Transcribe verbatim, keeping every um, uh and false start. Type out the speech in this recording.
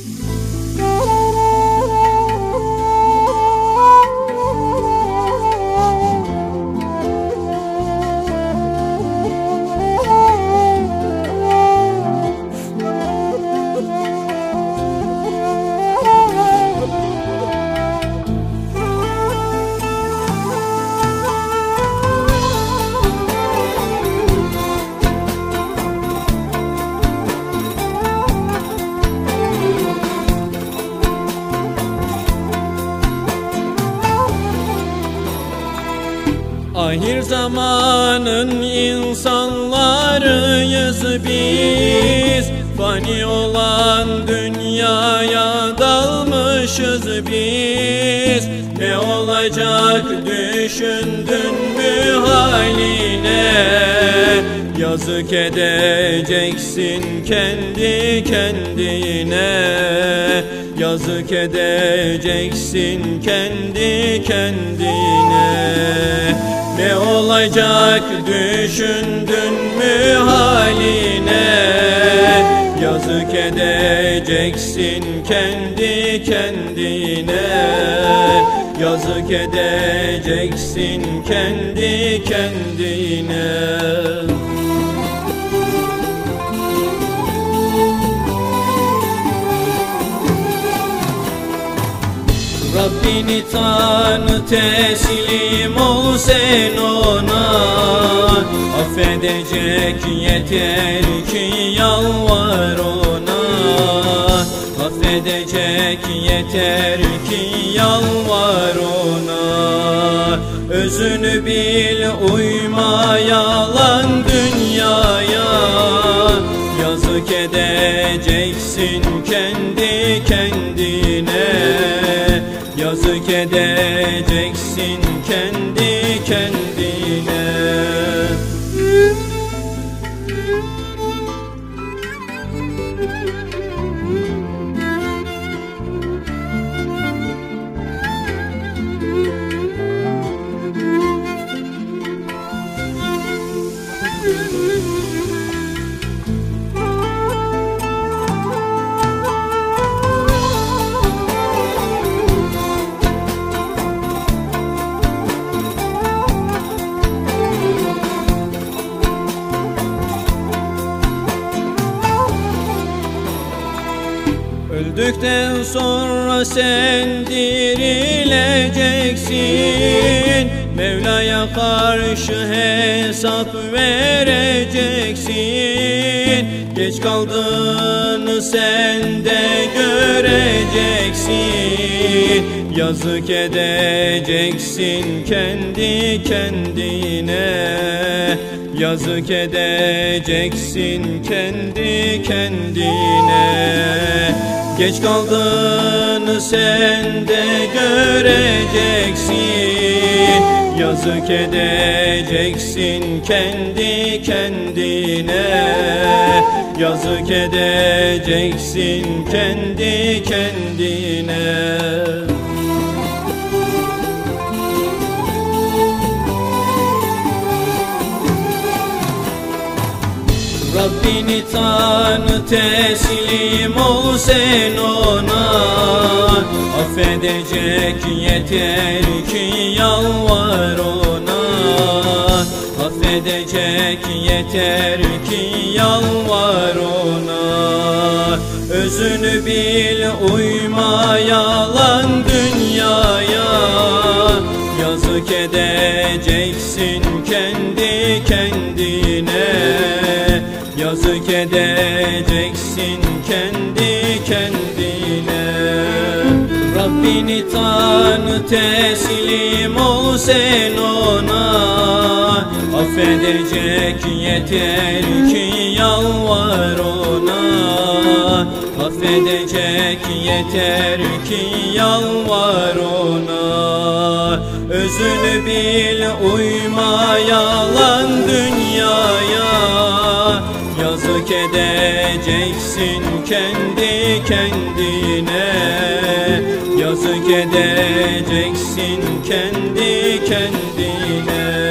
Ahir zamanın insanlarıyız biz, fani olan dünyaya dalmışız biz. Ne olacak düşündün mü haline? Yazık edeceksin kendi kendine. Yazık edeceksin kendi kendine. Ne olacak düşündün mü haline? Yazık edeceksin kendi kendine. Yazık edeceksin kendi kendine. Rabbini tanı, teslim ol sen ona. Affedecek yeter ki yalvar ona. Affedecek yeter ki yalvar ona. Özünü bil, uyma yalan dünyaya. Yazık edeceksin kendi kendine. Yazık edeceksin kendi kendine. Öldükten sonra sen dirileceksin. Mevla'ya karşı hesap vereceksin. Geç kaldığını sen de göreceksin. Yazık edeceksin kendi kendine. Yazık edeceksin kendi kendine. Geç kaldığını sen de göreceksin. Yazık edeceksin kendi kendine. Yazık edeceksin kendi kendine. Rabbini tanı, teslim ol sen ona. Affedecek yeter ki yalvar ona. Affedecek yeter ki yalvar ona. Özünü bil, uyma yalan dünyaya. Yazık edeceksin kendi kendine. Yazık edeceksin kendi kendine. Rabbini tanı, teslim ol sen ona. Affedecek yeter ki yalvar ona. Affedecek yeter ki yalvar ona. Özünü bil, uyma yalan dünyaya. Yazık edeceksin kendi kendine. Yazık edeceksin kendi kendine.